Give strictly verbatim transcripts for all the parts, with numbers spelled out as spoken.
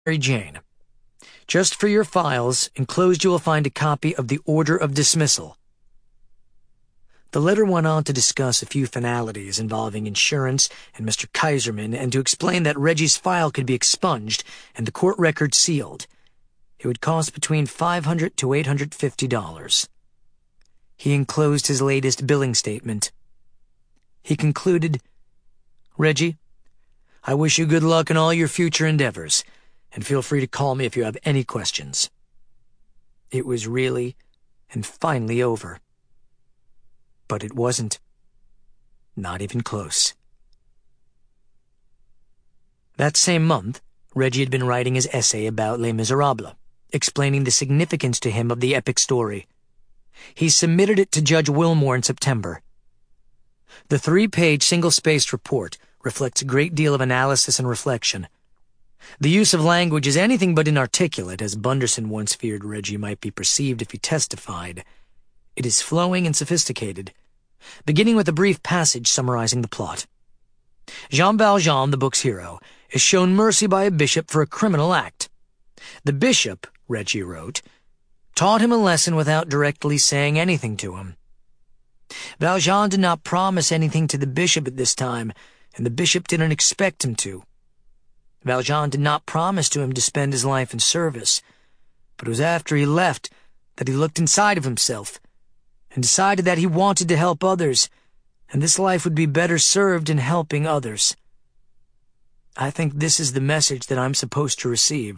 Mary Jane. Just for your files, enclosed you will find a copy of the Order of Dismissal. The letter went on to discuss a few finalities involving insurance and Mister Kaiserman, and to explain that Reggie's file could be expunged and the court record sealed. It would cost between five hundred to eight hundred fifty dollars. He enclosed his latest billing statement. He concluded, "Reggie, I wish you good luck in all your future endeavors, and feel free to call me if you have any questions." It was really and finally over. But it wasn't. Not even close. That same month, Reggie had been writing his essay about Les Miserables, explaining the significance to him of the epic story. He submitted it to Judge Wilmore in September. The three-page single-spaced report reflects a great deal of analysis and reflection. The use of language is anything but inarticulate, as Bunderson once feared Reggie might be perceived if he testified. It is flowing and sophisticated, beginning with a brief passage summarizing the plot. Jean Valjean, the book's hero, is shown mercy by a bishop for a criminal act. The bishop, Reggie wrote, taught him a lesson without directly saying anything to him. Valjean did not promise anything to the bishop at this time, and the bishop didn't expect him to. Valjean did not promise to him to spend his life in service, but it was after he left that he looked inside of himself and decided that he wanted to help others, and this life would be better served in helping others. I think this is the message that I'm supposed to receive.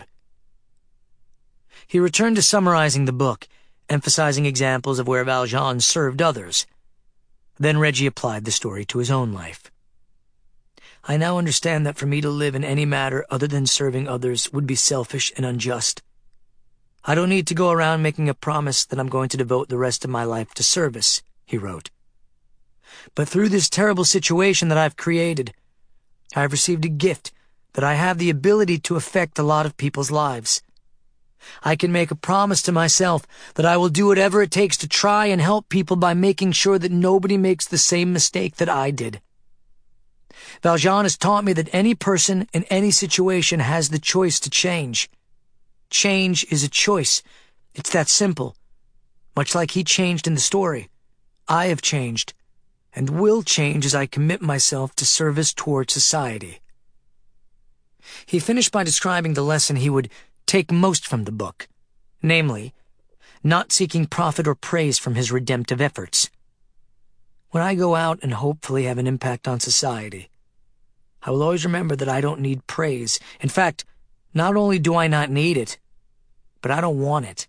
He returned to summarizing the book, emphasizing examples of where Valjean served others. Then Reggie applied the story to his own life. I now understand that for me to live in any matter other than serving others would be selfish and unjust. I don't need to go around making a promise that I'm going to devote the rest of my life to service, he wrote. But through this terrible situation that I've created, I've received a gift that I have the ability to affect a lot of people's lives. I can make a promise to myself that I will do whatever it takes to try and help people by making sure that nobody makes the same mistake that I did. Valjean has taught me that any person in any situation has the choice to change. Change is a choice. It's that simple. Much like he changed in the story, I have changed, and will change as I commit myself to service toward society. He finished by describing the lesson he would take most from the book, namely, not seeking profit or praise from his redemptive efforts. When I go out and hopefully have an impact on society, I will always remember that I don't need praise. In fact, not only do I not need it, but I don't want it.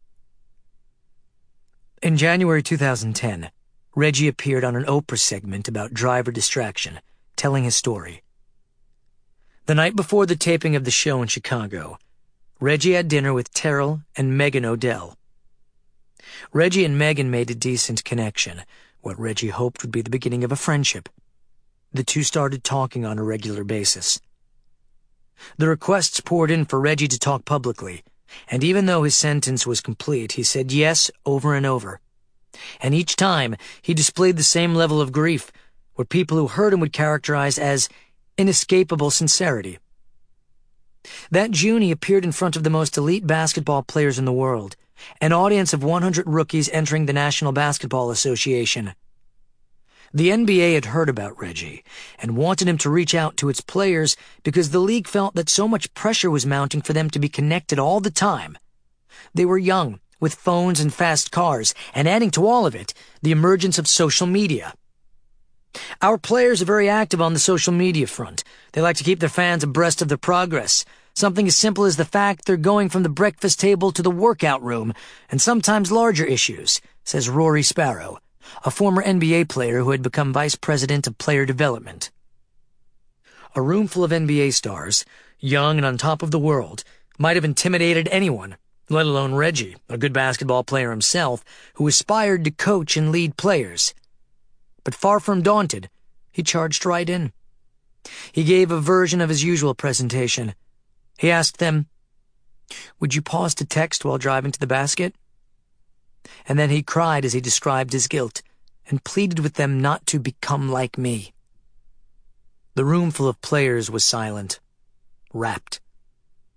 In January two thousand ten, Reggie appeared on an Oprah segment about driver distraction, telling his story. The night before the taping of the show in Chicago, Reggie had dinner with Terrell and Megan Odell. Reggie and Megan made a decent connection, what Reggie hoped would be the beginning of a friendship. The two started talking on a regular basis. The requests poured in for Reggie to talk publicly, and even though his sentence was complete, he said yes over and over. And each time, he displayed the same level of grief, what people who heard him would characterize as inescapable sincerity. That June, he appeared in front of the most elite basketball players in the world, an audience of one hundred rookies entering the National Basketball Association. The N B A had heard about Reggie and wanted him to reach out to its players because the league felt that so much pressure was mounting for them to be connected all the time. They were young, with phones and fast cars, and adding to all of it, the emergence of social media. Our players are very active on the social media front. They like to keep their fans abreast of their progress. Something as simple as the fact they're going from the breakfast table to the workout room, and sometimes larger issues, says Rory Sparrow, a former N B A player who had become vice president of player development. A room full of N B A stars, young and on top of the world, might have intimidated anyone, let alone Reggie, a good basketball player himself, who aspired to coach and lead players. But far from daunted, he charged right in. He gave a version of his usual presentation. He asked them, "Would you pause to text while driving to the basket?" And then he cried as he described his guilt and pleaded with them not to become like me. The room full of players was silent, rapt.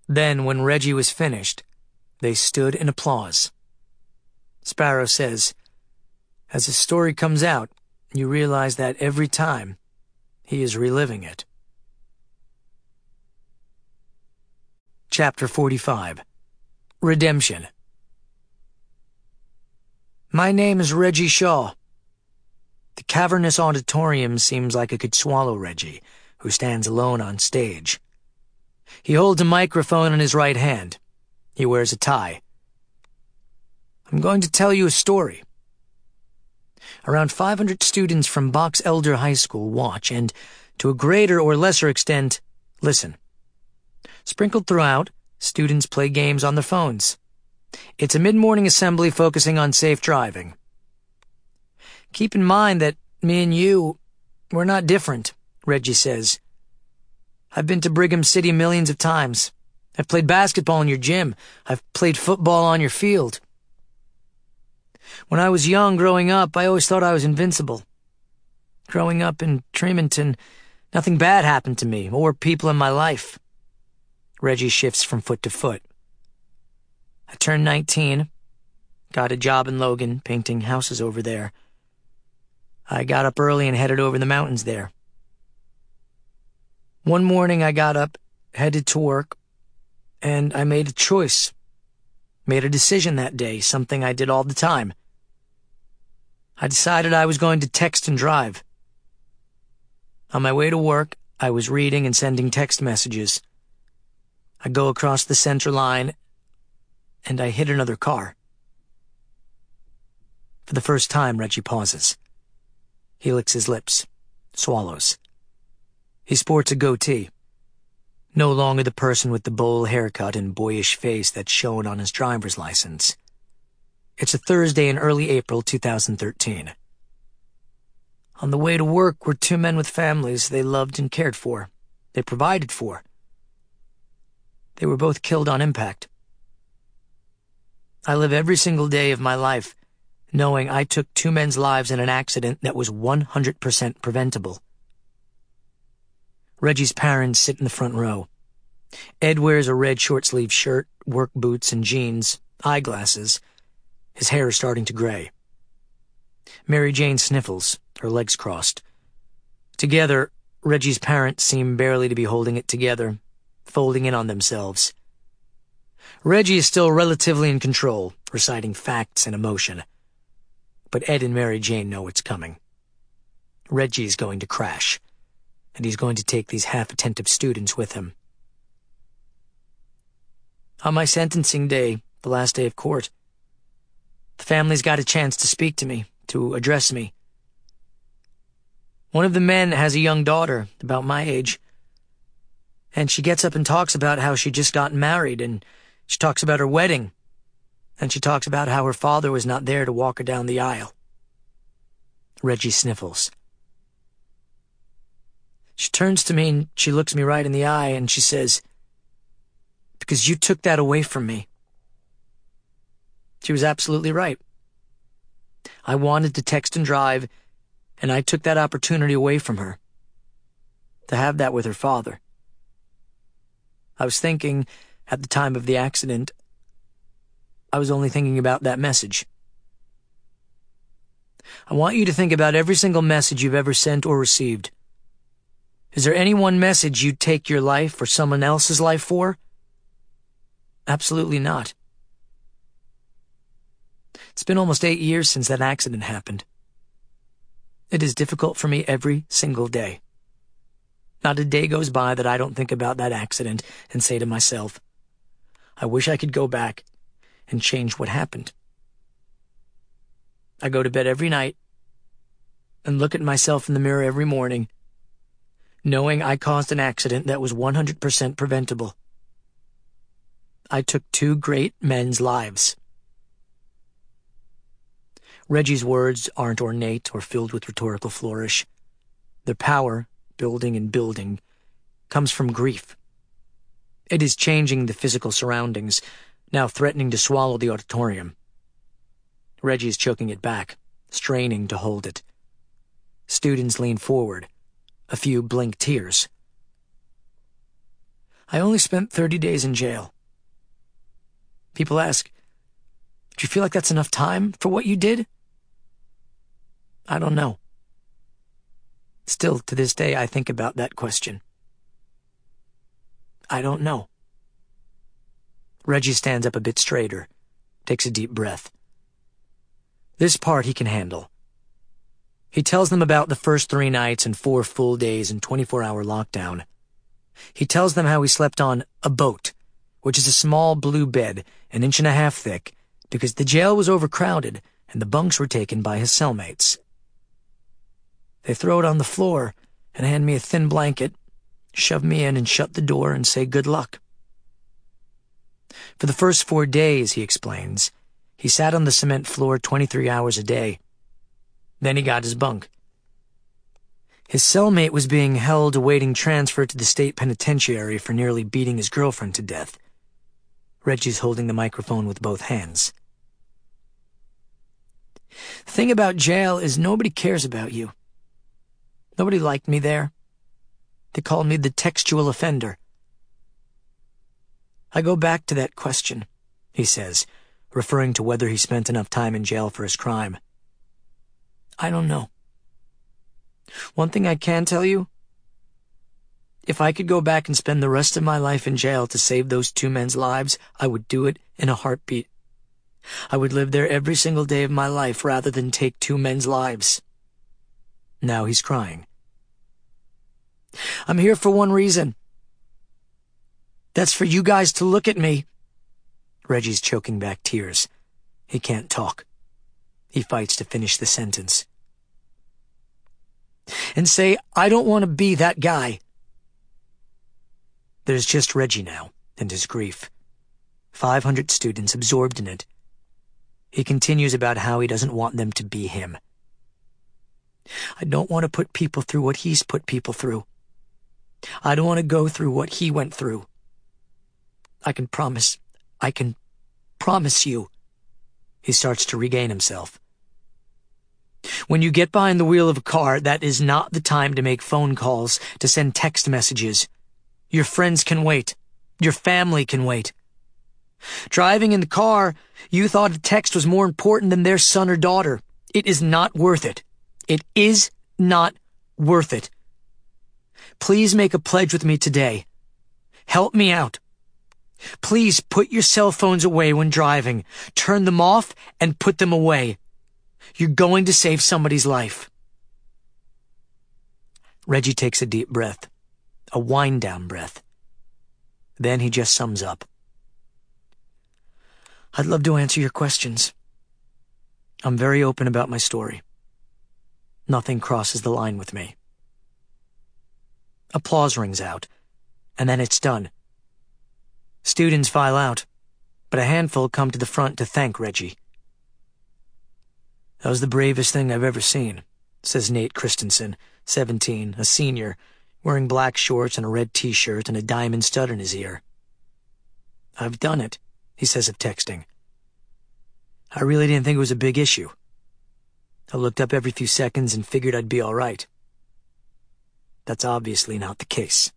Then, when Reggie was finished, they stood in applause. Sparrow says, as his story comes out, you realize that every time, he is reliving it. Chapter forty-five. Redemption. My name is Reggie Shaw. The cavernous auditorium seems like it could swallow Reggie, who stands alone on stage. He holds a microphone in his right hand. He wears a tie. I'm going to tell you a story. Around five hundred students from Box Elder High School watch and, to a greater or lesser extent, listen. Sprinkled throughout, students play games on their phones. It's a mid-morning assembly focusing on safe driving. Keep in mind that me and you, we're not different, Reggie says. I've been to Brigham City millions of times. I've played basketball in your gym. I've played football on your field. When I was young, growing up, I always thought I was invincible. Growing up in Tremonton, nothing bad happened to me or people in my life. Reggie shifts from foot to foot. I turned nineteen, got a job in Logan, painting houses over there. I got up early and headed over the mountains there. One morning I got up, headed to work, and I made a choice. Made a decision that day, something I did all the time. I decided I was going to text and drive. On my way to work, I was reading and sending text messages. I go across the center line, and I hit another car. For the first time, Reggie pauses. He licks his lips, swallows. He sports a goatee. No longer the person with the bowl haircut and boyish face that's shown on his driver's license. It's a Thursday in early April two thousand thirteen. On the way to work were two men with families they loved and cared for. They provided for. They were both killed on impact. I live every single day of my life knowing I took two men's lives in an accident that was one hundred percent preventable. Reggie's parents sit in the front row. Ed wears a red short-sleeved shirt, work boots and jeans, eyeglasses. His hair is starting to gray. Mary Jane sniffles, her legs crossed. Together, Reggie's parents seem barely to be holding it together, folding in on themselves. Reggie is still relatively in control, reciting facts and emotion. But Ed and Mary Jane know it's coming. Reggie is going to crash, and he's going to take these half-attentive students with him. On my sentencing day, the last day of court, the families got a chance to speak to me, to address me. One of the men has a young daughter, about my age, and she gets up and talks about how she just got married, and she talks about her wedding, and she talks about how her father was not there to walk her down the aisle. Reggie sniffles. She turns to me and she looks me right in the eye and she says, "Because you took that away from me." She was absolutely right. I wanted to text and drive, and I took that opportunity away from her. To have that with her father. I was thinking, at the time of the accident, I was only thinking about that message. I want you to think about every single message you've ever sent or received. Is there any one message you'd take your life or someone else's life for? Absolutely not. It's been almost eight years since that accident happened. It is difficult for me every single day. Not a day goes by that I don't think about that accident and say to myself, I wish I could go back and change what happened. I go to bed every night and look at myself in the mirror every morning, knowing I caused an accident that was one hundred percent preventable. I took two great men's lives. Reggie's words aren't ornate or filled with rhetorical flourish. Their power, building and building, comes from grief. It is changing the physical surroundings, now threatening to swallow the auditorium. Reggie is choking it back, straining to hold it. Students lean forward. A few blink tears. I only spent thirty days in jail. People ask, do you feel like that's enough time for what you did? I don't know. Still, to this day, I think about that question. I don't know. Reggie stands up a bit straighter, takes a deep breath. This part he can handle. He tells them about the first three nights and four full days and twenty-four hour lockdown. He tells them how he slept on a boat, which is a small blue bed, an inch and a half thick, because the jail was overcrowded and the bunks were taken by his cellmates. They throw it on the floor and hand me a thin blanket, shove me in and shut the door and say good luck. For the first four days, he explains, he sat on the cement floor twenty-three hours a day. Then he got his bunk. His cellmate was being held awaiting transfer to the state penitentiary for nearly beating his girlfriend to death. Reggie's holding the microphone with both hands. The thing about jail is nobody cares about you. Nobody liked me there. They called me the textual offender. I go back to that question, he says, referring to whether he spent enough time in jail for his crime. I don't know. One thing I can tell you, if I could go back and spend the rest of my life in jail to save those two men's lives, I would do it in a heartbeat. I would live there every single day of my life rather than take two men's lives. Now he's crying. I'm here for one reason. That's for you guys to look at me. Reggie's choking back tears. He can't talk. He fights to finish the sentence. And say, I don't want to be that guy. There's just Reggie now, and his grief. Five hundred students absorbed in it. He continues about how he doesn't want them to be him. I don't want to put people through what he's put people through. I don't want to go through what he went through. I can promise, I can promise you. He starts to regain himself. When you get behind the wheel of a car, that is not the time to make phone calls, to send text messages. Your friends can wait. Your family can wait. Driving in the car, you thought a text was more important than their son or daughter. It is not worth it. It is not worth it. Please make a pledge with me today. Help me out. Please put your cell phones away when driving. Turn them off and put them away. You're going to save somebody's life. Reggie takes a deep breath, a wind-down breath. Then he just sums up. I'd love to answer your questions. I'm very open about my story. Nothing crosses the line with me. Applause rings out, and then it's done. Students file out, but a handful come to the front to thank Reggie. That was the bravest thing I've ever seen, says Nate Christensen, seventeen, a senior, wearing black shorts and a red t-shirt and a diamond stud in his ear. I've done it, he says of texting. I really didn't think it was a big issue. I looked up every few seconds and figured I'd be all right. That's obviously not the case.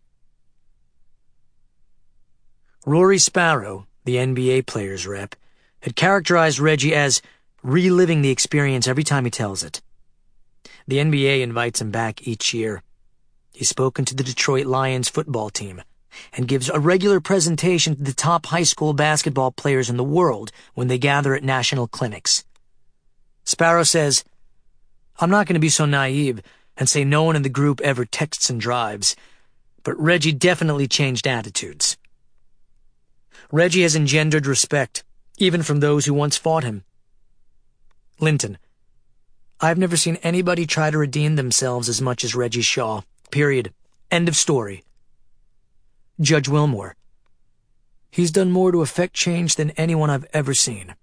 Rory Sparrow, the N B A player's rep, had characterized Reggie as reliving the experience every time he tells it. The N B A invites him back each year. He's spoken to the Detroit Lions football team and gives a regular presentation to the top high school basketball players in the world when they gather at national clinics. Sparrow says, I'm not going to be so naive and say no one in the group ever texts and drives, but Reggie definitely changed attitudes. Reggie has engendered respect, even from those who once fought him. Linton, I've never seen anybody try to redeem themselves as much as Reggie Shaw. Period. End of story. Judge Wilmore, he's done more to effect change than anyone I've ever seen.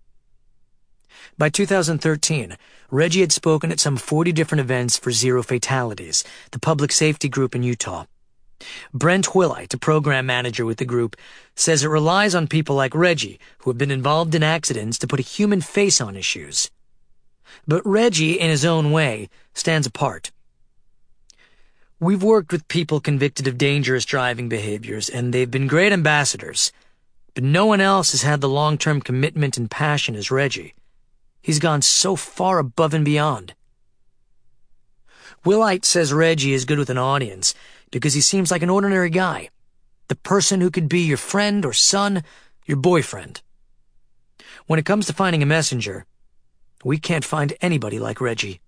By two thousand thirteen, Reggie had spoken at some forty different events for Zero Fatalities, the public safety group in Utah. Brent Whillite, a program manager with the group, says it relies on people like Reggie, who have been involved in accidents, to put a human face on issues. But Reggie, in his own way, stands apart. We've worked with people convicted of dangerous driving behaviors, and they've been great ambassadors. But no one else has had the long-term commitment and passion as Reggie. He's gone so far above and beyond. Willite says Reggie is good with an audience because he seems like an ordinary guy. The person who could be your friend or son, your boyfriend. When it comes to finding a messenger, we can't find anybody like Reggie.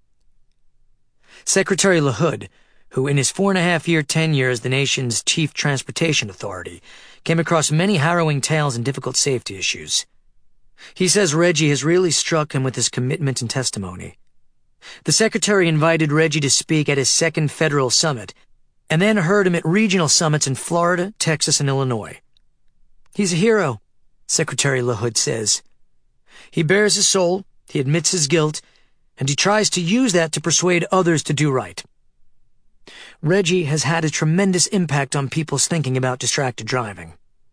Secretary LaHood, who in his four-and-a-half-year tenure as the nation's chief transportation authority, came across many harrowing tales and difficult safety issues. He says Reggie has really struck him with his commitment and testimony. The secretary invited Reggie to speak at his second federal summit, and then heard him at regional summits in Florida, Texas, and Illinois. He's a hero, Secretary LaHood says. He bears his soul, he admits his guilt, and he tries to use that to persuade others to do right. Reggie has had a tremendous impact on people's thinking about distracted driving.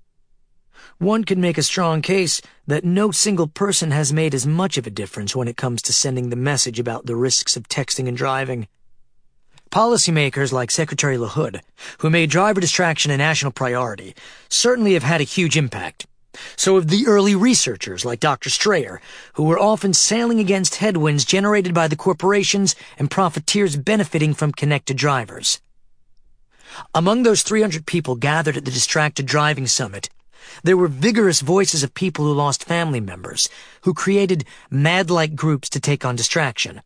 One could make a strong case that no single person has made as much of a difference when it comes to sending the message about the risks of texting and driving. Policymakers like Secretary LaHood, who made driver distraction a national priority, certainly have had a huge impact. So have the early researchers like Doctor Strayer, who were often sailing against headwinds generated by the corporations and profiteers benefiting from connected drivers. Among those three hundred people gathered at the Distracted Driving Summit, there were vigorous voices of people who lost family members, who created mad-like groups to take on distraction.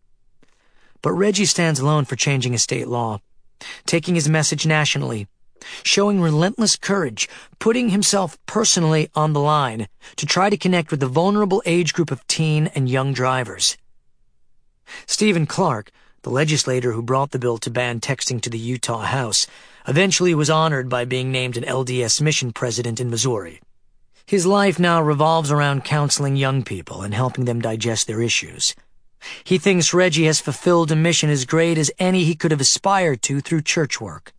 But Reggie stands alone for changing a state law, taking his message nationally, showing relentless courage, putting himself personally on the line to try to connect with the vulnerable age group of teen and young drivers. Stephen Clark, the legislator who brought the bill to ban texting to the Utah House, eventually was honored by being named an L D S mission president in Missouri. His life now revolves around counseling young people and helping them digest their issues. He thinks Reggie has fulfilled a mission as great as any he could have aspired to through church work.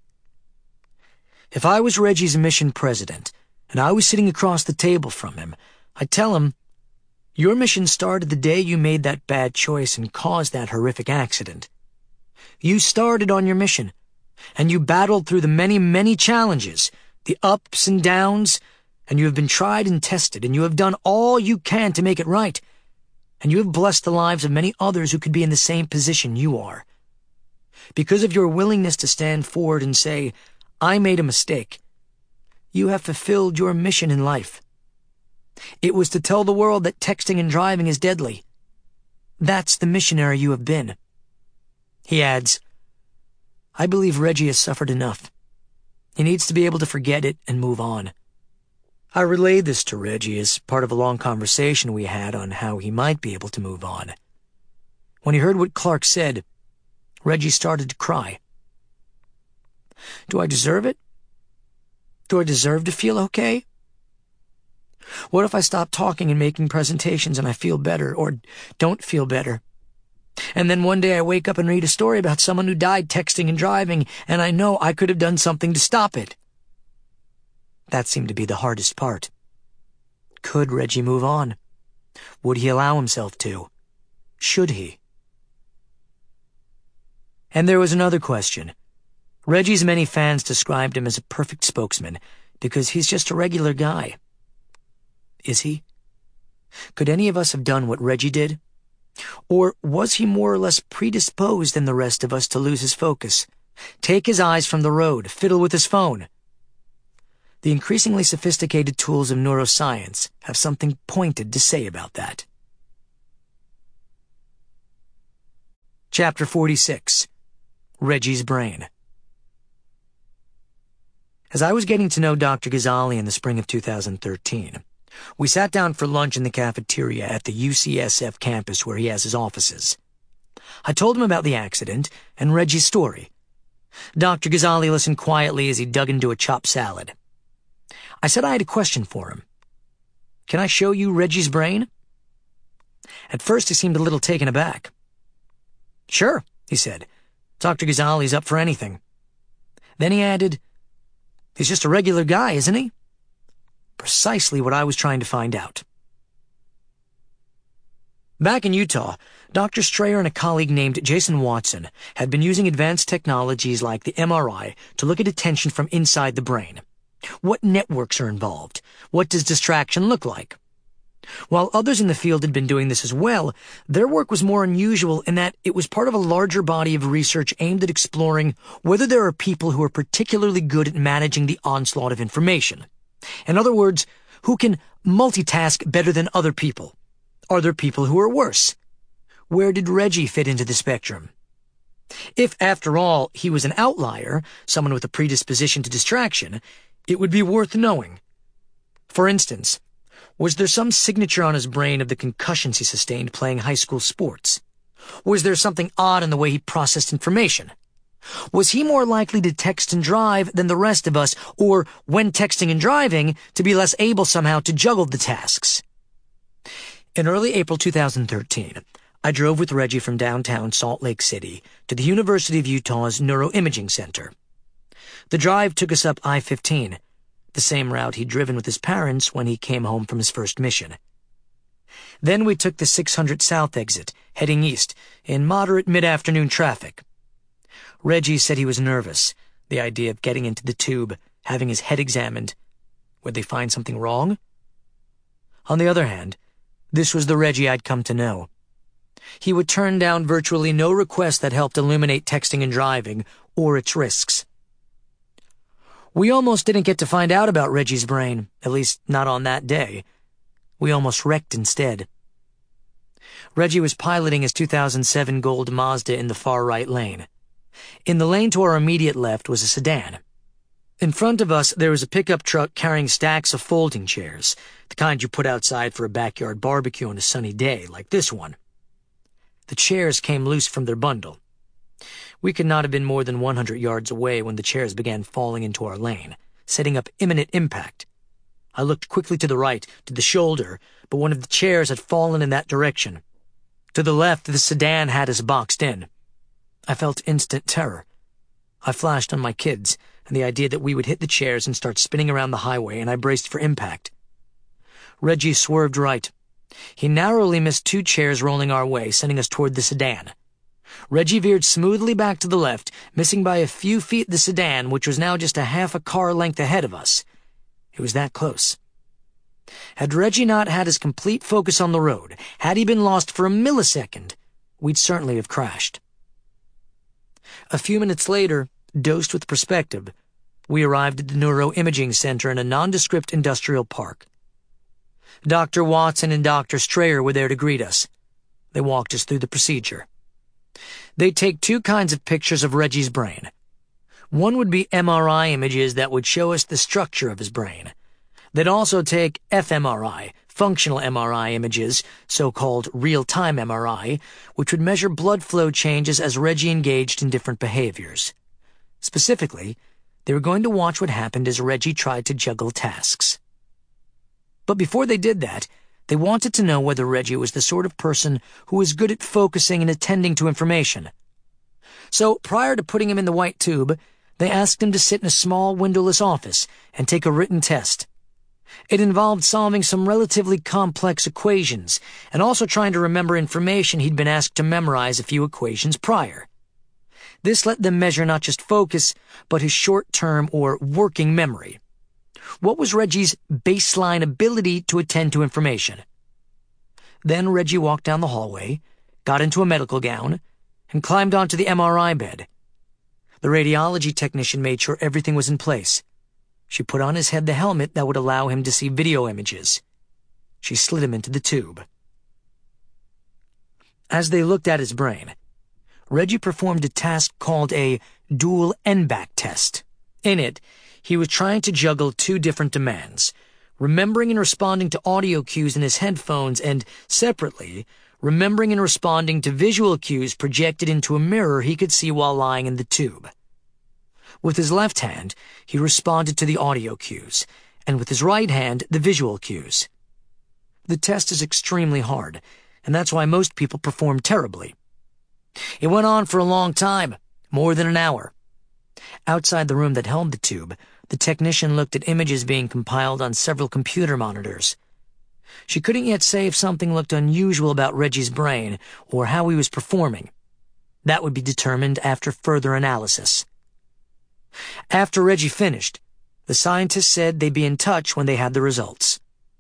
If I was Reggie's mission president, and I was sitting across the table from him, I'd tell him, your mission started the day you made that bad choice and caused that horrific accident. You started on your mission, and you battled through the many, many challenges, the ups and downs, and you have been tried and tested, and you have done all you can to make it right, and you have blessed the lives of many others who could be in the same position you are. Because of your willingness to stand forward and say, I made a mistake, you have fulfilled your mission in life. It was to tell the world that texting and driving is deadly. That's the missionary you have been. He adds, I believe Reggie has suffered enough. He needs to be able to forget it and move on. I relayed this to Reggie as part of a long conversation we had on how he might be able to move on. When he heard what Clark said, Reggie started to cry. Do I deserve it? Do I deserve to feel okay? What if I stop talking and making presentations and I feel better, or don't feel better? And then one day I wake up and read a story about someone who died texting and driving, and I know I could have done something to stop it. That seemed to be the hardest part. Could Reggie move on? Would he allow himself to? Should he? And there was another question. Reggie's many fans described him as a perfect spokesman because he's just a regular guy. Is he? Could any of us have done what Reggie did? Or was he more or less predisposed than the rest of us to lose his focus, take his eyes from the road, fiddle with his phone? The increasingly sophisticated tools of neuroscience have something pointed to say about that. Chapter forty-six. Reggie's Brain. As I was getting to know Doctor Ghazali in the spring of two thousand thirteen, we sat down for lunch in the cafeteria at the U C S F campus where he has his offices. I told him about the accident and Reggie's story. Doctor Ghazali listened quietly as he dug into a chopped salad. I said I had a question for him. Can I show you Reggie's brain? At first he seemed a little taken aback. Sure, he said. Doctor Ghazali's up for anything. Then he added, he's just a regular guy, isn't he? Precisely what I was trying to find out. Back in Utah, Doctor Strayer and a colleague named Jason Watson had been using advanced technologies like the M R I to look at attention from inside the brain. What networks are involved? What does distraction look like? While others in the field had been doing this as well, their work was more unusual in that it was part of a larger body of research aimed at exploring whether there are people who are particularly good at managing the onslaught of information. In other words, who can multitask better than other people. Are there people who are worse? Where did Reggie fit into the spectrum? If, after all, he was an outlier, someone with a predisposition to distraction, it would be worth knowing. For instance, was there some signature on his brain of the concussions he sustained playing high school sports? Was there something odd in the way he processed information? Was he more likely to text and drive than the rest of us, or, when texting and driving, to be less able somehow to juggle the tasks? In early April two thousand thirteen, I drove with Reggie from downtown Salt Lake City to the University of Utah's Neuroimaging Center. The drive took us up I fifteen, the same route he'd driven with his parents when he came home from his first mission. Then we took the six hundred South exit, heading east, in moderate mid-afternoon traffic. Reggie said he was nervous, the idea of getting into the tube, having his head examined. Would they find something wrong? On the other hand, this was the Reggie I'd come to know. He would turn down virtually no request that helped illuminate texting and driving, or its risks. We almost didn't get to find out about Reggie's brain, at least not on that day. We almost wrecked instead. Reggie was piloting his two thousand seven gold Mazda in the far right lane. In the lane to our immediate left was a sedan. In front of us, there was a pickup truck carrying stacks of folding chairs, the kind you put outside for a backyard barbecue on a sunny day, like this one. The chairs came loose from their bundle. We could not have been more than one hundred yards away when the chairs began falling into our lane, setting up imminent impact. I looked quickly to the right, to the shoulder, but one of the chairs had fallen in that direction. To the left, the sedan had us boxed in. I felt instant terror. I flashed on my kids, and the idea that we would hit the chairs and start spinning around the highway, and I braced for impact. Reggie swerved right. He narrowly missed two chairs rolling our way, sending us toward the sedan. Reggie veered smoothly back to the left, missing by a few feet the sedan, which was now just a half a car length ahead of us. It was that close. Had Reggie not had his complete focus on the road, had he been lost for a millisecond, we'd certainly have crashed. A few minutes later, dosed with perspective, we arrived at the Neuroimaging Center in a nondescript industrial park. Doctor Watson and Doctor Strayer were there to greet us. They walked us through the procedure. They'd take two kinds of pictures of Reggie's brain. One would be M R I images that would show us the structure of his brain. They'd also take f M R I, functional M R I images, so-called real-time M R I, which would measure blood flow changes as Reggie engaged in different behaviors. Specifically, they were going to watch what happened as Reggie tried to juggle tasks. But before they did that, they wanted to know whether Reggie was the sort of person who was good at focusing and attending to information. So, prior to putting him in the white tube, they asked him to sit in a small windowless office and take a written test. It involved solving some relatively complex equations and also trying to remember information he'd been asked to memorize a few equations prior. This let them measure not just focus, but his short-term or working memory. What was Reggie's baseline ability to attend to information? Then Reggie walked down the hallway, got into a medical gown, and climbed onto the M R I bed. The radiology technician made sure everything was in place. She put on his head the helmet that would allow him to see video images. She slid him into the tube. As they looked at his brain, Reggie performed a task called a dual N B A C test. In it, he was trying to juggle two different demands, remembering and responding to audio cues in his headphones and, separately, remembering and responding to visual cues projected into a mirror he could see while lying in the tube. With his left hand, he responded to the audio cues, and with his right hand, the visual cues. The test is extremely hard, and that's why most people perform terribly. It went on for a long time, more than an hour. Outside the room that held the tube, the technician looked at images being compiled on several computer monitors. She couldn't yet say if something looked unusual about Reggie's brain or how he was performing. That would be determined after further analysis. After Reggie finished, the scientists said they'd be in touch when they had the results.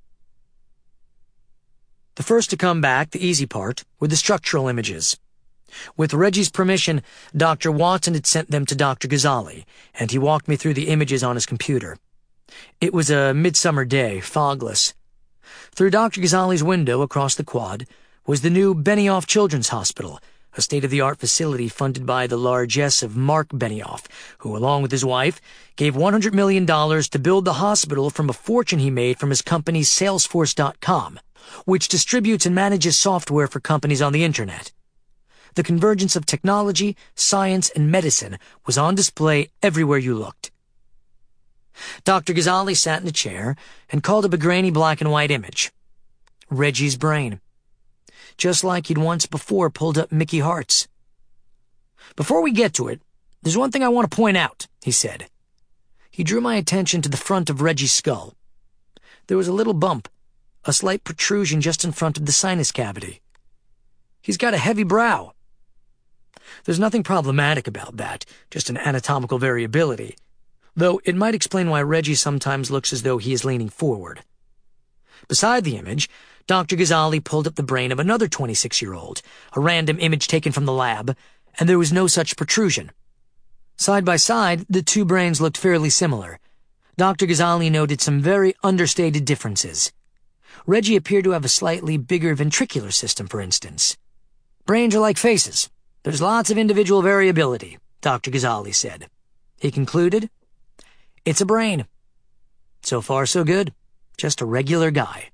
The first to come back, the easy part, were the structural images. With Reggie's permission, Doctor Watson had sent them to Doctor Ghazali, and he walked me through the images on his computer. It was a midsummer day, fogless. Through Doctor Ghazali's window across the quad was the new Benioff Children's Hospital, a state-of-the-art facility funded by the largesse of Mark Benioff, who, along with his wife, gave one hundred million dollars to build the hospital from a fortune he made from his company Salesforce dot com, which distributes and manages software for companies on the Internet. The convergence of technology, science, and medicine was on display everywhere you looked. Doctor Ghazali sat in a chair and called up a grainy black and white image. Reggie's brain. Just like he'd once before pulled up Mickey Hart's. "Before we get to it, there's one thing I want to point out," he said. He drew my attention to the front of Reggie's skull. There was a little bump, a slight protrusion just in front of the sinus cavity. "He's got a heavy brow." There's nothing problematic about that, just an anatomical variability, though it might explain why Reggie sometimes looks as though he is leaning forward. Beside the image, Doctor Ghazali pulled up the brain of another twenty-six-year-old, a random image taken from the lab, and there was no such protrusion. Side by side, the two brains looked fairly similar. Doctor Ghazali noted some very understated differences. Reggie appeared to have a slightly bigger ventricular system, for instance. "Brains are like faces. There's lots of individual variability," Doctor Ghazali said. He concluded, "It's a brain. So far, so good. Just a regular guy."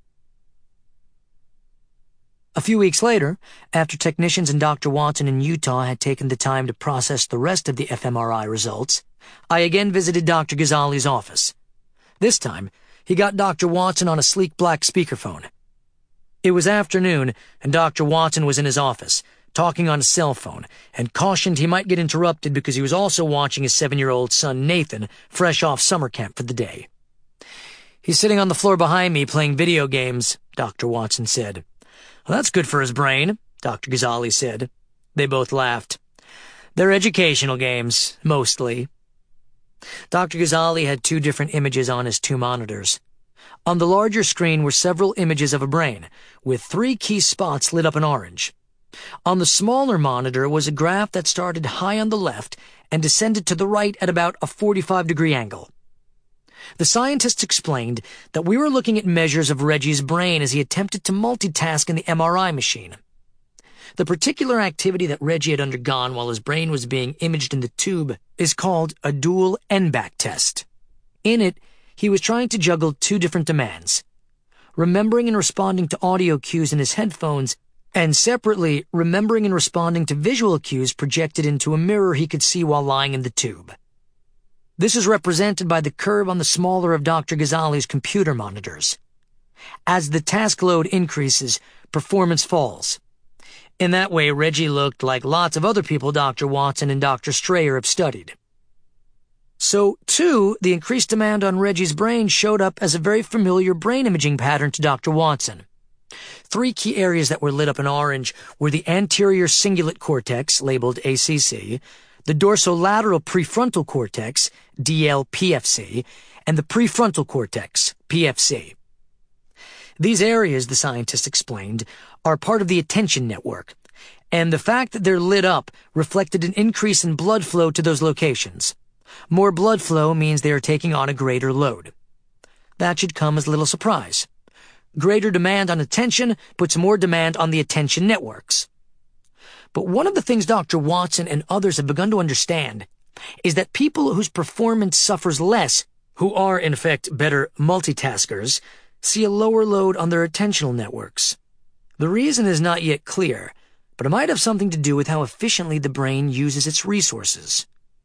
A few weeks later, after technicians and Doctor Watson in Utah had taken the time to process the rest of the f M R I results, I again visited Doctor Ghazali's office. This time, he got Doctor Watson on a sleek black speakerphone. It was afternoon, and Doctor Watson was in his office, talking on a cell phone, and cautioned he might get interrupted because he was also watching his seven-year-old son Nathan, fresh off summer camp for the day. "He's sitting on the floor behind me playing video games," Doctor Watson said. "Well, that's good for his brain," Doctor Ghazali said. They both laughed. "They're educational games, mostly." Doctor Ghazali had two different images on his two monitors. On the larger screen were several images of a brain, with three key spots lit up in orange. On the smaller monitor was a graph that started high on the left and descended to the right at about a forty-five degree angle. The scientists explained that we were looking at measures of Reggie's brain as he attempted to multitask in the M R I machine. The particular activity that Reggie had undergone while his brain was being imaged in the tube is called a dual N B A C test. In it, he was trying to juggle two different demands: remembering and responding to audio cues in his headphones, and separately, remembering and responding to visual cues projected into a mirror he could see while lying in the tube. This is represented by the curve on the smaller of Doctor Ghazali's computer monitors. As the task load increases, performance falls. In that way, Reggie looked like lots of other people Doctor Watson and Doctor Strayer have studied. So, too, the increased demand on Reggie's brain showed up as a very familiar brain imaging pattern to Doctor Watson. Three key areas that were lit up in orange were the anterior cingulate cortex, labeled A C C, the dorsolateral prefrontal cortex, D L P F C, and the prefrontal cortex, P F C. These areas, the scientists explained, are part of the attention network, and the fact that they're lit up reflected an increase in blood flow to those locations. More blood flow means they are taking on a greater load. That should come as little surprise. Greater demand on attention puts more demand on the attention networks. But one of the things Doctor Watson and others have begun to understand is that people whose performance suffers less, who are, in effect, better multitaskers, see a lower load on their attentional networks. The reason is not yet clear, but it might have something to do with how efficiently the brain uses its resources.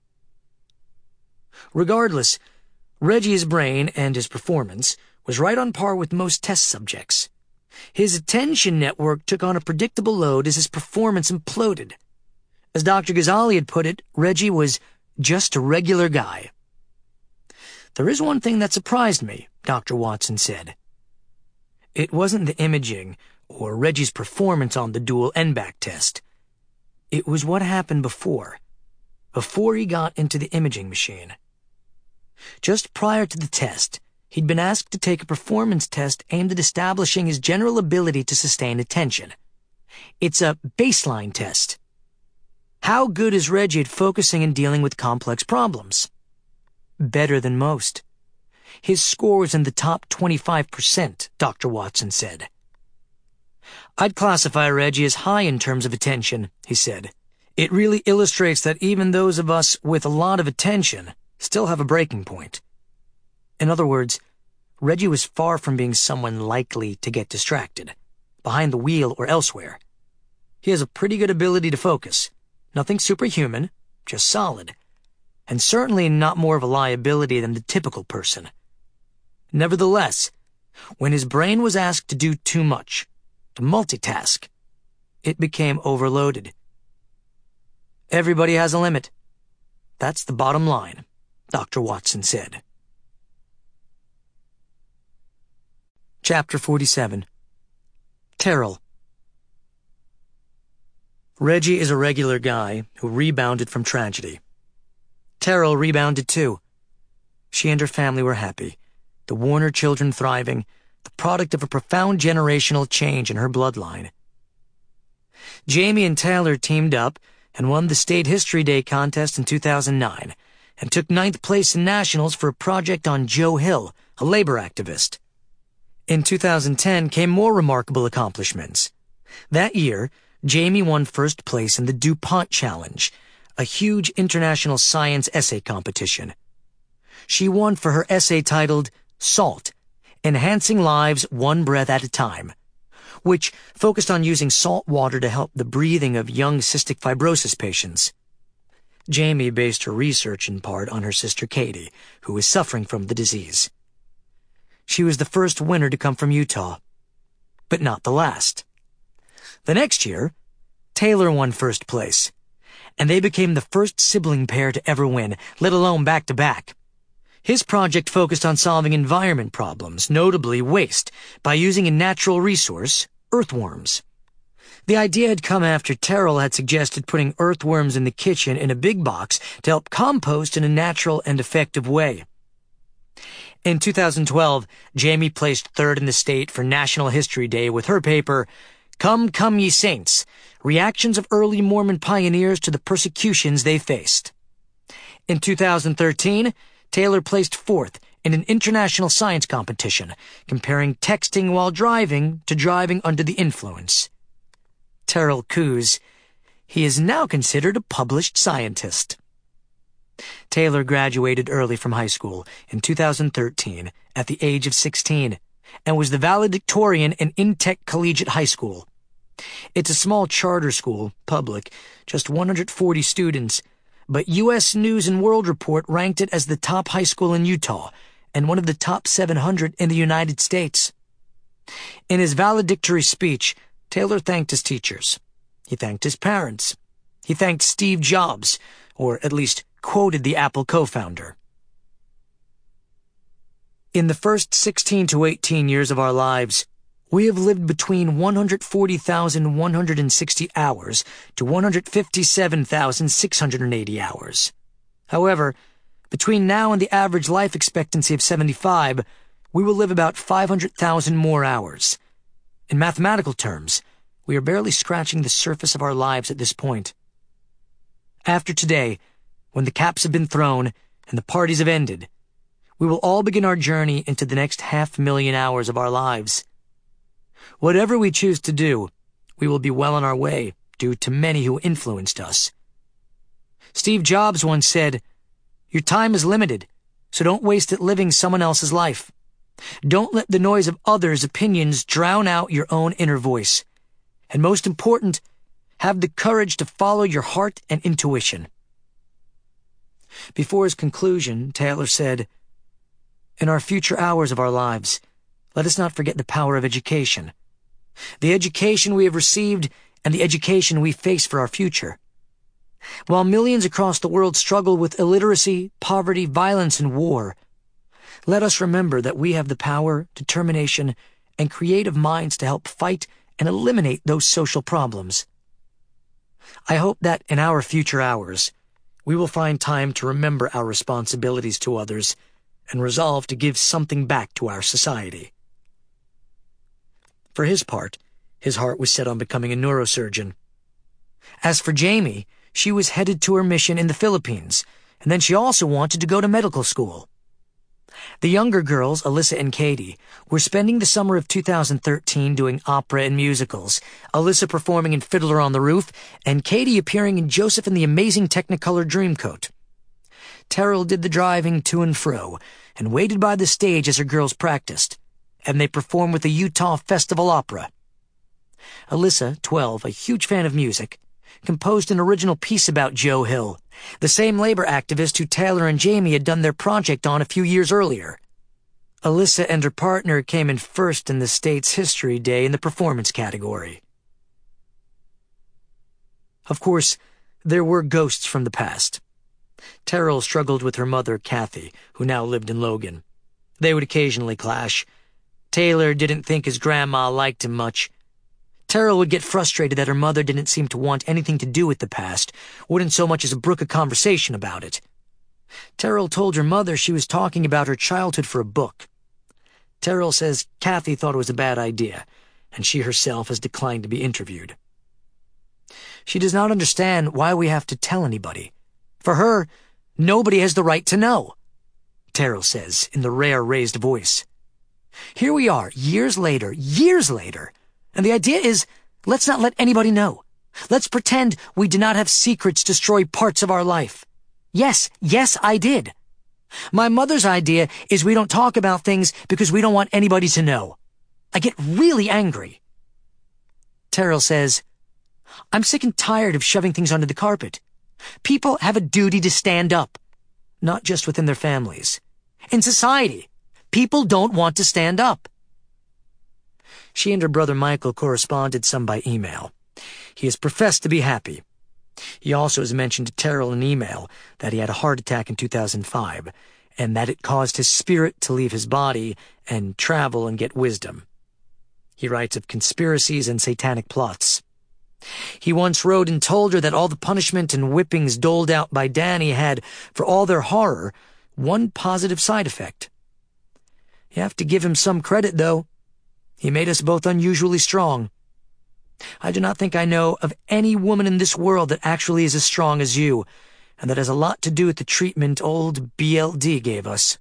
Regardless, Reggie's brain and his performance was right on par with most test subjects. His attention network took on a predictable load as his performance imploded. As Doctor Ghazali had put it, Reggie was just a regular guy. "There is one thing that surprised me," Doctor Watson said. It wasn't the imaging or Reggie's performance on the dual N BAC test. It was what happened before, before he got into the imaging machine. Just prior to the test, he'd been asked to take a performance test aimed at establishing his general ability to sustain attention. It's a baseline test. How good is Reggie at focusing and dealing with complex problems? Better than most. His score was in the top twenty-five percent, Doctor Watson said. I'd classify Reggie as high in terms of attention, he said. It really illustrates that even those of us with a lot of attention still have a breaking point. In other words, Reggie was far from being someone likely to get distracted, behind the wheel or elsewhere. He has a pretty good ability to focus. Nothing superhuman, just solid. And certainly not more of a liability than the typical person. Nevertheless, when his brain was asked to do too much, to multitask, it became overloaded. Everybody has a limit. That's the bottom line, Doctor Watson said. Chapter forty-seven. Terrell. Reggie is a regular guy who rebounded from tragedy. Terrell rebounded too. She and her family were happy, the Warner children thriving, the product of a profound generational change in her bloodline. Jamie and Taylor teamed up and won the State History Day contest in two thousand nine and took ninth place in nationals for a project on Joe Hill, a labor activist. In two thousand ten came more remarkable accomplishments. That year, Jamie won first place in the DuPont Challenge, a huge international science essay competition. She won for her essay titled Salt, Enhancing Lives One Breath at a Time, which focused on using salt water to help the breathing of young cystic fibrosis patients. Jamie based her research in part on her sister Katie, who was suffering from the disease. She was the first winner to come from Utah, but not the last. The next year, Taylor won first place, and they became the first sibling pair to ever win, let alone back-to-back. His project focused on solving environment problems, notably waste, by using a natural resource, earthworms. The idea had come after Terrell had suggested putting earthworms in the kitchen in a big box to help compost in a natural and effective way. In two thousand twelve, Jamie placed third in the state for National History Day with her paper, Come, Come Ye Saints, Reactions of Early Mormon Pioneers to the Persecutions They Faced. In two thousand thirteen, Taylor placed fourth in an international science competition, comparing texting while driving to driving under the influence. Terrell coos. He is now considered a published scientist. Taylor graduated early from high school in two thousand thirteen at the age of sixteen and was the valedictorian in Intech Collegiate High School. It's a small charter school, public, just one hundred forty students, but U S News and World Report ranked it as the top high school in Utah and one of the top seven hundred in the United States. In his valedictory speech, Taylor thanked his teachers. He thanked his parents. He thanked Steve Jobs, or at least quoted the Apple co-founder. In the first sixteen to eighteen years of our lives, we have lived between one hundred forty thousand one hundred sixty hours to one hundred fifty-seven thousand six hundred eighty hours. However, between now and the average life expectancy of seventy-five, we will live about five hundred thousand more hours. In mathematical terms, we are barely scratching the surface of our lives at this point. After today, when the caps have been thrown and the parties have ended, we will all begin our journey into the next half million hours of our lives. Whatever we choose to do, we will be well on our way due to many who influenced us. Steve Jobs once said, "Your time is limited, so don't waste it living someone else's life. Don't let the noise of others' opinions drown out your own inner voice. And most important, have the courage to follow your heart and intuition." Before his conclusion, Taylor said, "In our future hours of our lives, let us not forget the power of education. The education we have received and the education we face for our future. While millions across the world struggle with illiteracy, poverty, violence, and war, let us remember that we have the power, determination, and creative minds to help fight and eliminate those social problems. I hope that in our future hours, we will find time to remember our responsibilities to others and resolve to give something back to our society. For his part, his heart was set on becoming a neurosurgeon. As for Jamie, she was headed to her mission in the Philippines, and then she also wanted to go to medical school. The younger girls, Alyssa and Katie, were spending the summer of two thousand thirteen doing opera and musicals, Alyssa performing in Fiddler on the Roof, and Katie appearing in Joseph and the Amazing Technicolor Dreamcoat. Terrell did the driving to and fro, and waited by the stage as her girls practiced, and they performed with the Utah Festival Opera. Alyssa, twelve, a huge fan of music, composed an original piece about Joe Hill, the same labor activist who Taylor and Jamie had done their project on a few years earlier. Alyssa and her partner came in first in the state's History Day in the performance category. Of course, there were ghosts from the past. Terrell struggled with her mother, Kathy, who now lived in Logan. They would occasionally clash. Taylor didn't think his grandma liked him much. Terrell would get frustrated that her mother didn't seem to want anything to do with the past, wouldn't so much as brook a conversation about it. Terrell told her mother she was talking about her childhood for a book. Terrell says Kathy thought it was a bad idea, and she herself has declined to be interviewed. She does not understand why we have to tell anybody. For her, nobody has the right to know, Terrell says in the rare raised voice. Here we are, years later, years later, and the idea is, let's not let anybody know. Let's pretend we did not have secrets destroy parts of our life. Yes, yes, I did. My mother's idea is we don't talk about things because we don't want anybody to know. I get really angry. Terrell says, I'm sick and tired of shoving things under the carpet. People have a duty to stand up, not just within their families. In society, people don't want to stand up. She and her brother Michael corresponded some by email. He has professed to be happy. He also has mentioned to Terrell in email that he had a heart attack in two thousand five, and that it caused his spirit to leave his body and travel and get wisdom. He writes of conspiracies and satanic plots. He once wrote and told her that all the punishment and whippings doled out by Danny had, for all their horror, one positive side effect. You have to give him some credit, though. He made us both unusually strong. I do not think I know of any woman in this world that actually is as strong as you, and that has a lot to do with the treatment old B L D gave us.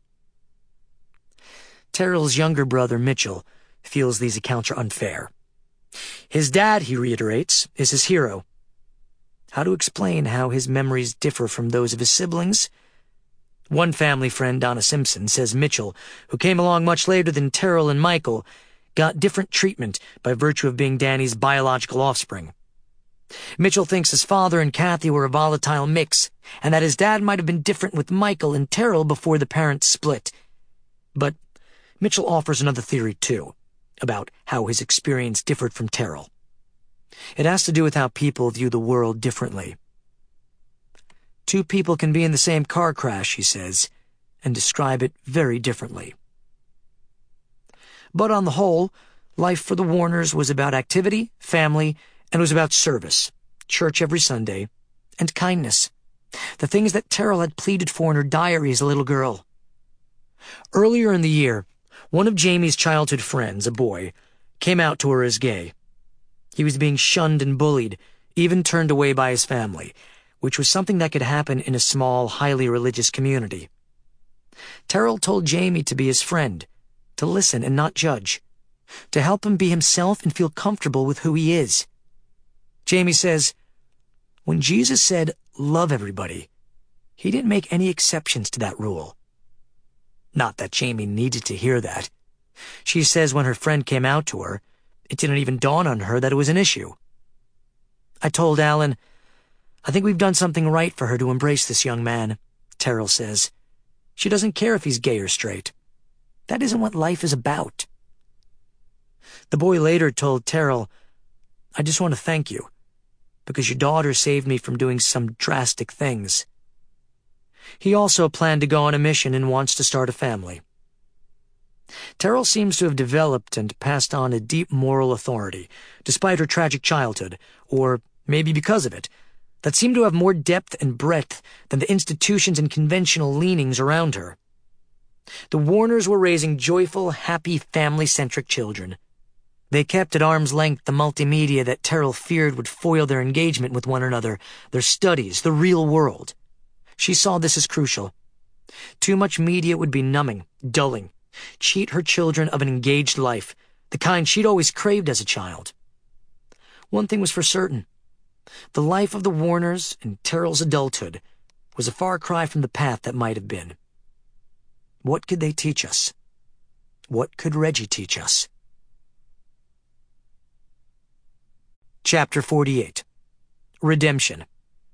Terrell's younger brother, Mitchell, feels these accounts are unfair. His dad, he reiterates, is his hero. How to explain how his memories differ from those of his siblings? One family friend, Donna Simpson, says Mitchell, who came along much later than Terrell and Michael, got different treatment by virtue of being Danny's biological offspring. Mitchell thinks his father and Kathy were a volatile mix, and that his dad might have been different with Michael and Terrell before the parents split. But Mitchell offers another theory, too, about how his experience differed from Terrell. It has to do with how people view the world differently. Two people can be in the same car crash, he says, and describe it very differently. But on the whole, life for the Warners was about activity, family, and it was about service, church every Sunday, and kindness, the things that Terrell had pleaded for in her diary as a little girl. Earlier in the year, one of Jamie's childhood friends, a boy, came out to her as gay. He was being shunned and bullied, even turned away by his family, which was something that could happen in a small, highly religious community. Terrell told Jamie to be his friend, to listen and not judge, to help him be himself and feel comfortable with who he is. Jamie says, when Jesus said, love everybody, he didn't make any exceptions to that rule. Not that Jamie needed to hear that. She says when her friend came out to her, it didn't even dawn on her that it was an issue. I told Alan, I think we've done something right for her to embrace this young man, Terrell says. She doesn't care if he's gay or straight. That isn't what life is about. The boy later told Terrell, I just want to thank you, because your daughter saved me from doing some drastic things. He also planned to go on a mission and wants to start a family. Terrell seems to have developed and passed on a deep moral authority, despite her tragic childhood, or maybe because of it, that seemed to have more depth and breadth than the institutions and conventional leanings around her. The Warners were raising joyful, happy, family-centric children. They kept at arm's length the multimedia that Terrell feared would foil their engagement with one another, their studies, the real world. She saw this as crucial. Too much media would be numbing, dulling, cheat her children of an engaged life, the kind she'd always craved as a child. One thing was for certain. The life of the Warners in Terrell's adulthood was a far cry from the path that might have been. What could they teach us? What could Reggie teach us? Chapter forty-eight. Redemption.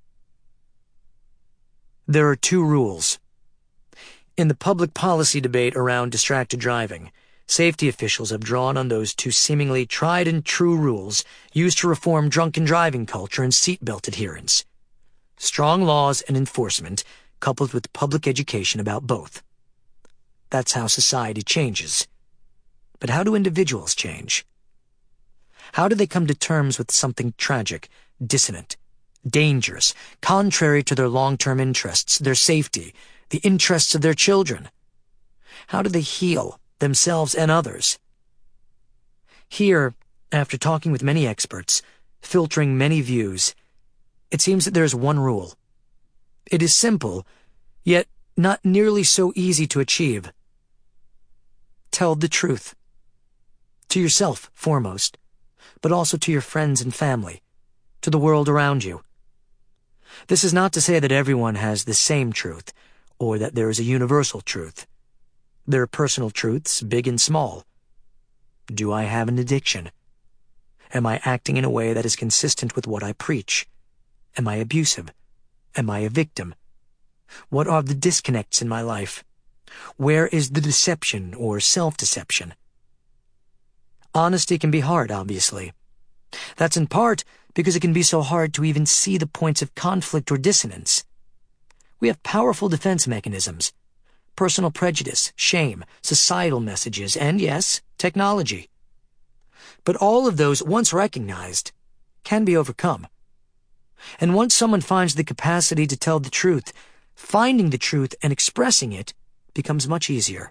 There are two rules. In the public policy debate around distracted driving, safety officials have drawn on those two seemingly tried and true rules used to reform drunken driving culture and seatbelt adherence. Strong laws and enforcement, coupled with public education about both. That's how society changes. But how do individuals change? How do they come to terms with something tragic, dissonant, dangerous, contrary to their long-term interests, their safety, the interests of their children? How do they heal themselves and others? Here, after talking with many experts, filtering many views, it seems that there is one rule. It is simple, yet not nearly so easy to achieve. Tell the truth. To yourself, foremost, but also to your friends and family, to the world around you. This is not to say that everyone has the same truth, or that there is a universal truth. There are personal truths, big and small. Do I have an addiction? Am I acting in a way that is consistent with what I preach? Am I abusive? Am I a victim? What are the disconnects in my life? Where is the deception or self-deception? Honesty can be hard, obviously. That's in part because it can be so hard to even see the points of conflict or dissonance. We have powerful defense mechanisms, personal prejudice, shame, societal messages, and yes, technology. But all of those, once recognized, can be overcome. And once someone finds the capacity to tell the truth, finding the truth and expressing it becomes much easier.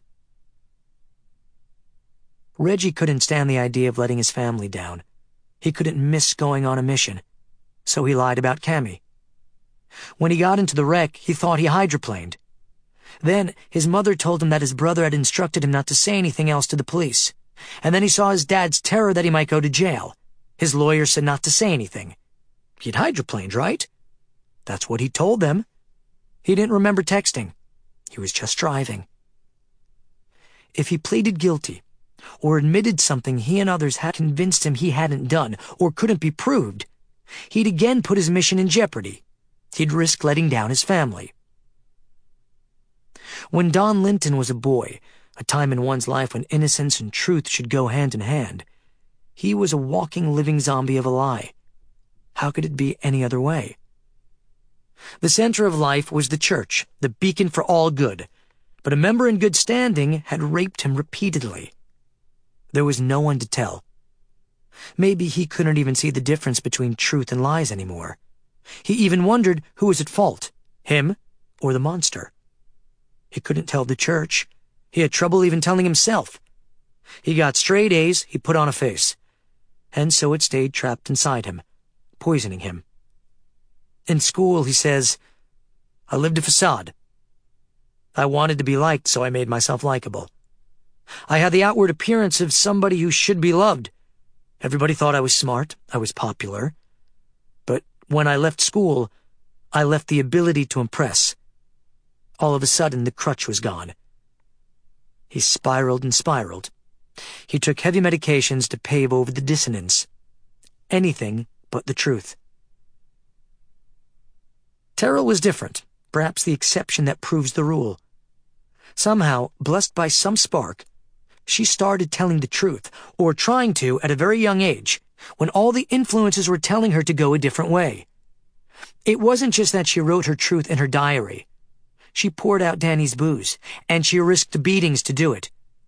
Reggie couldn't stand the idea of letting his family down. He couldn't miss going on a mission, so he lied about Cammy. When he got into the wreck, he thought he hydroplaned. Then, his mother told him that his brother had instructed him not to say anything else to the police. And then he saw his dad's terror that he might go to jail. His lawyer said not to say anything. He'd hydroplaned, right? That's what he told them. He didn't remember texting. He was just driving. If he pleaded guilty, or admitted something he and others had convinced him he hadn't done, or couldn't be proved, he'd again put his mission in jeopardy. He'd risk letting down his family. When Don Linton was a boy, a time in one's life when innocence and truth should go hand in hand, he was a walking, living zombie of a lie. How could it be any other way? The center of life was the church, the beacon for all good, but a member in good standing had raped him repeatedly. There was no one to tell. Maybe he couldn't even see the difference between truth and lies anymore. He even wondered who was at fault, him or the monster. He couldn't tell the church. He had trouble even telling himself. He got straight A's, he put on a face. And so it stayed trapped inside him, poisoning him. In school, he says, I lived a facade. I wanted to be liked, so I made myself likable. I had the outward appearance of somebody who should be loved. Everybody thought I was smart, I was popular. But when I left school, I left the ability to impress. All of a sudden, the crutch was gone. He spiraled and spiraled. He took heavy medications to pave over the dissonance. Anything but the truth. Terrell was different, perhaps the exception that proves the rule. Somehow, blessed by some spark, she started telling the truth, or trying to at a very young age, when all the influences were telling her to go a different way. It wasn't just that she wrote her truth in her diary. She poured out Danny's booze, and she risked beatings to do it.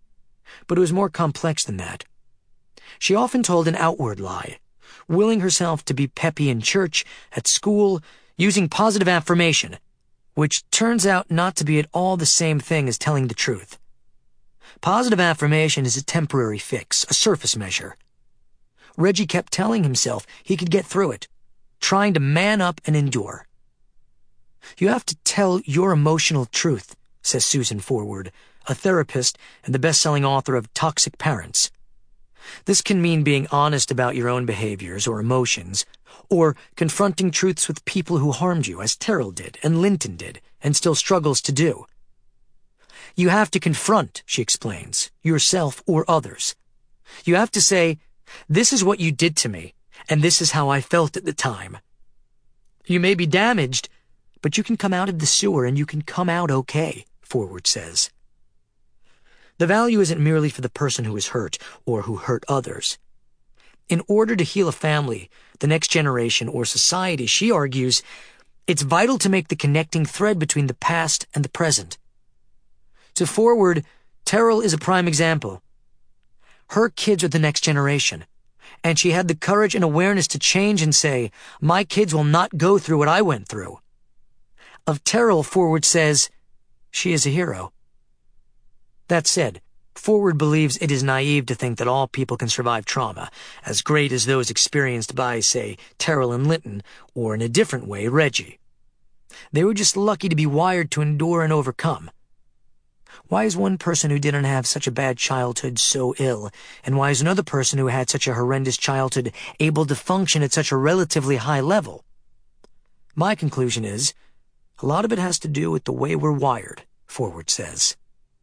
But it was more complex than that. She often told an outward lie, willing herself to be peppy in church, at school, using positive affirmation, which turns out not to be at all the same thing as telling the truth. Positive affirmation is a temporary fix, a surface measure. Reggie kept telling himself he could get through it, trying to man up and endure. You have to tell your emotional truth, says Susan Forward, a therapist and the best-selling author of Toxic Parents. This can mean being honest about your own behaviors or emotions, or confronting truths with people who harmed you, as Terrell did and Linton did, and still struggles to do. You have to confront, she explains, yourself or others. You have to say, this is what you did to me, and this is how I felt at the time. You may be damaged, but you can come out of the sewer and you can come out okay, Forward says. The value isn't merely for the person who is hurt or who hurt others. In order to heal a family, the next generation, or society, she argues, it's vital to make the connecting thread between the past and the present. To Forward, Terrell is a prime example. Her kids are the next generation, and she had the courage and awareness to change and say, my kids will not go through what I went through. Of Terrell, Forward says, she is a hero. That said, Forward believes it is naive to think that all people can survive trauma, as great as those experienced by, say, Terrell and Linton, or in a different way, Reggie. They were just lucky to be wired to endure and overcome. Why is one person who didn't have such a bad childhood so ill, and why is another person who had such a horrendous childhood able to function at such a relatively high level? My conclusion is, a lot of it has to do with the way we're wired, Forward says.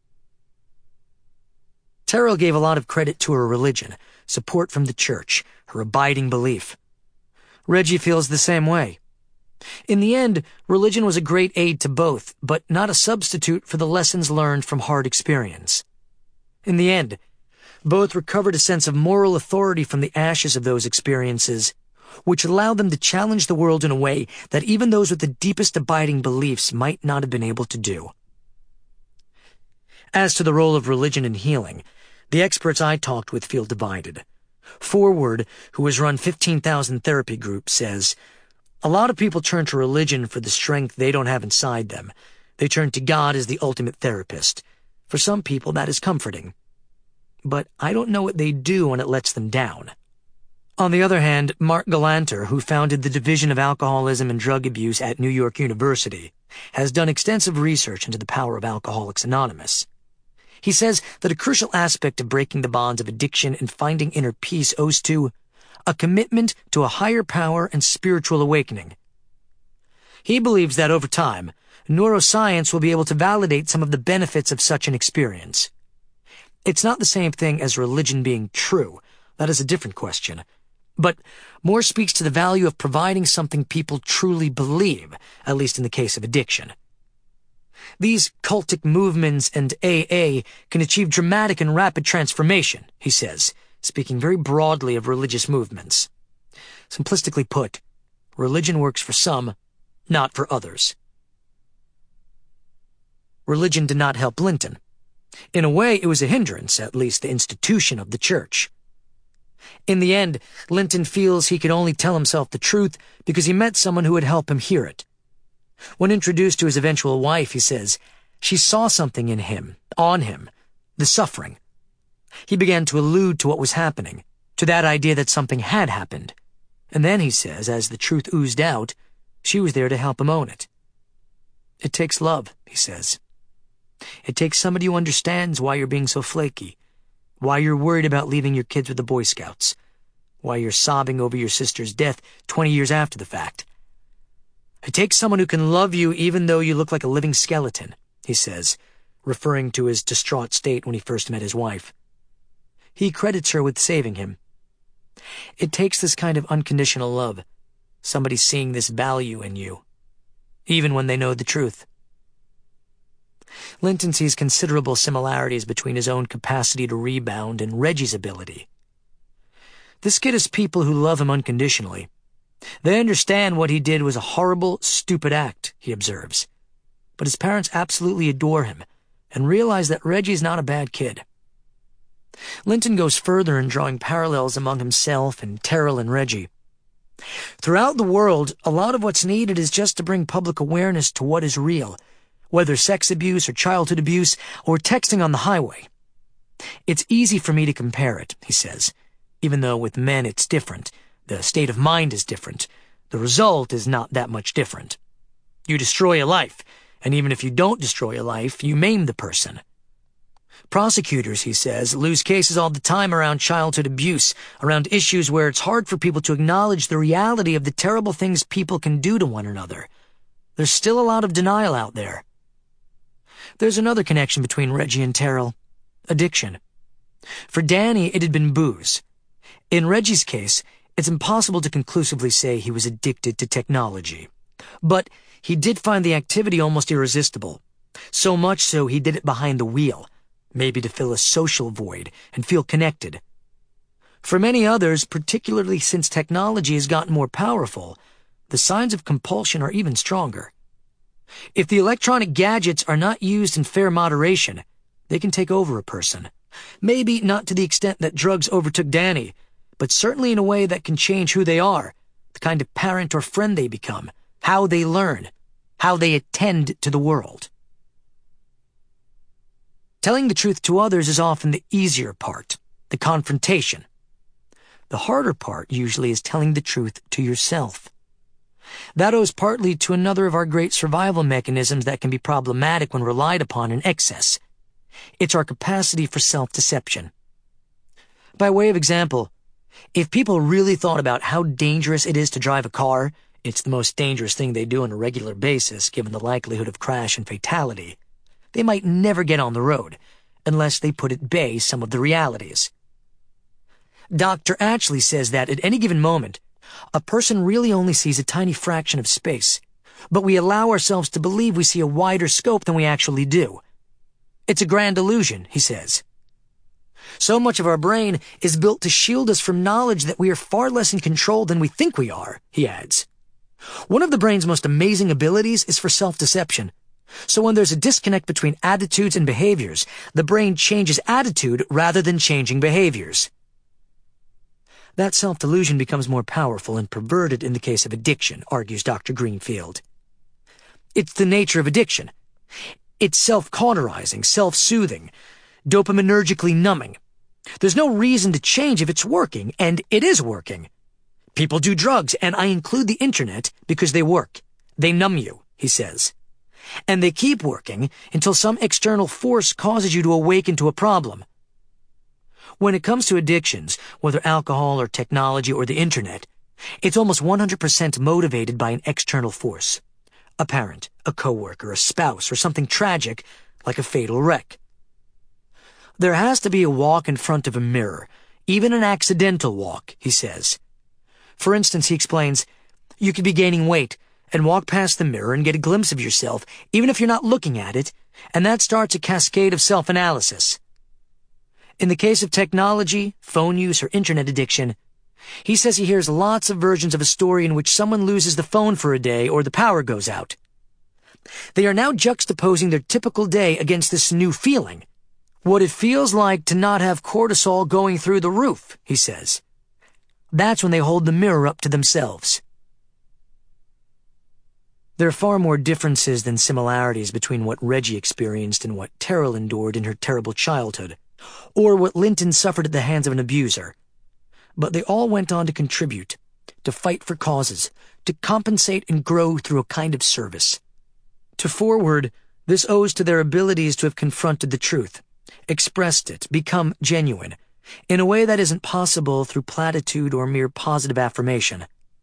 Terrell gave a lot of credit to her religion, support from the church, her abiding belief. Reggie feels the same way. In the end, religion was a great aid to both, but not a substitute for the lessons learned from hard experience. In the end, both recovered a sense of moral authority from the ashes of those experiences, which allowed them to challenge the world in a way that even those with the deepest abiding beliefs might not have been able to do. As to the role of religion in healing, the experts I talked with feel divided. Forward, who has run fifteen thousand therapy groups, says, a lot of people turn to religion for the strength they don't have inside them. They turn to God as the ultimate therapist. For some people, that is comforting. But I don't know what they do when it lets them down. On the other hand, Mark Galanter, who founded the Division of Alcoholism and Drug Abuse at New York University, has done extensive research into the power of Alcoholics Anonymous. He says that a crucial aspect of breaking the bonds of addiction and finding inner peace owes to a commitment to a higher power and spiritual awakening. He believes that over time, neuroscience will be able to validate some of the benefits of such an experience. It's not the same thing as religion being true. That is a different question. But more speaks to the value of providing something people truly believe, at least in the case of addiction. These cultic movements and A A can achieve dramatic and rapid transformation, he says, speaking very broadly of religious movements. Simplistically put, religion works for some, not for others. Religion did not help Linton. In a way, it was a hindrance, at least the institution of the church. In the end, Linton feels he could only tell himself the truth because he met someone who would help him hear it. When introduced to his eventual wife, he says, she saw something in him, on him, the suffering. He began to allude to what was happening, to that idea that something had happened. And then, he says, as the truth oozed out, she was there to help him own it. It takes love, he says. It takes somebody who understands why you're being so flaky, why you're worried about leaving your kids with the Boy Scouts, why you're sobbing over your sister's death twenty years after the fact. It takes someone who can love you even though you look like a living skeleton, he says, referring to his distraught state when he first met his wife. He credits her with saving him. It takes this kind of unconditional love, somebody seeing this value in you, even when they know the truth. Linton sees considerable similarities between his own capacity to rebound and Reggie's ability. This kid has people who love him unconditionally. They understand what he did was a horrible, stupid act, he observes. But his parents absolutely adore him and realize that Reggie's not a bad kid. Linton goes further in drawing parallels among himself and Terrell and Reggie. Throughout the world, a lot of what's needed is just to bring public awareness to what is real, whether sex abuse or childhood abuse or texting on the highway. It's easy for me to compare it, he says, even though with men it's different. The state of mind is different. The result is not that much different. You destroy a life, and even if you don't destroy a life, you maim the person. Prosecutors, he says, lose cases all the time around childhood abuse, around issues where it's hard for people to acknowledge the reality of the terrible things people can do to one another. There's still a lot of denial out there. There's another connection between Reggie and Terrell: addiction. For Danny, it had been booze. In Reggie's case, it's impossible to conclusively say he was addicted to technology. But he did find the activity almost irresistible. So much so he did it behind the wheel, maybe to fill a social void and feel connected. For many others, particularly since technology has gotten more powerful, the signs of compulsion are even stronger. If the electronic gadgets are not used in fair moderation, they can take over a person. Maybe not to the extent that drugs overtook Danny, but certainly in a way that can change who they are, the kind of parent or friend they become, how they learn, how they attend to the world. Telling the truth to others is often the easier part, the confrontation. The harder part usually is telling the truth to yourself. That owes partly to another of our great survival mechanisms that can be problematic when relied upon in excess. It's our capacity for self-deception. By way of example, if people really thought about how dangerous it is to drive a car, it's the most dangerous thing they do on a regular basis given the likelihood of crash and fatality, they might never get on the road, unless they put at bay some of the realities. Doctor Atchley says that at any given moment, a person really only sees a tiny fraction of space, but we allow ourselves to believe we see a wider scope than we actually do. It's a grand illusion, he says. So much of our brain is built to shield us from knowledge that we are far less in control than we think we are, he adds. One of the brain's most amazing abilities is for self-deception. So when there's a disconnect between attitudes and behaviors, the brain changes attitude rather than changing behaviors. That self-delusion becomes more powerful and perverted in the case of addiction, argues Doctor Greenfield. It's the nature of addiction. It's self-cauterizing, self-soothing, dopaminergically numbing. There's no reason to change if it's working, and it is working. People do drugs, and I include the internet because they work. They numb you, he says. And they keep working until some external force causes you to awaken to a problem. When it comes to addictions, whether alcohol or technology or the internet, it's almost one hundred percent motivated by an external force. A parent, a coworker, a spouse, or something tragic like a fatal wreck. There has to be a walk in front of a mirror, even an accidental walk, he says. For instance, he explains, you could be gaining weight and walk past the mirror and get a glimpse of yourself, even if you're not looking at it, and that starts a cascade of self-analysis. In the case of technology, phone use, or internet addiction, he says he hears lots of versions of a story in which someone loses the phone for a day or the power goes out. They are now juxtaposing their typical day against this new feeling, what it feels like to not have cortisol going through the roof, he says. That's when they hold the mirror up to themselves. There are far more differences than similarities between what Reggie experienced and what Terrell endured in her terrible childhood, or what Linton suffered at the hands of an abuser. But they all went on to contribute, to fight for causes, to compensate and grow through a kind of service. To forward, this owes to their abilities to have confronted the truth, expressed it, become genuine, in a way that isn't possible through platitude or mere positive affirmation.